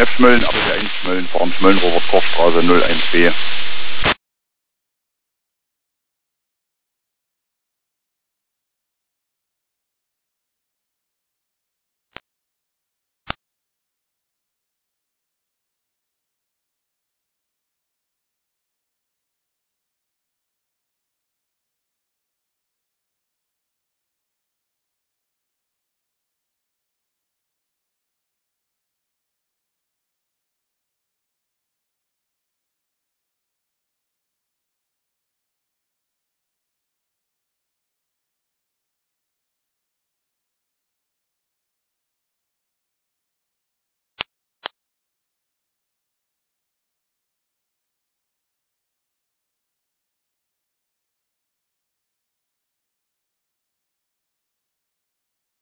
Schmölln, aber der in Schmölln, Farm Schmölln, Robert Koch Straße 01B.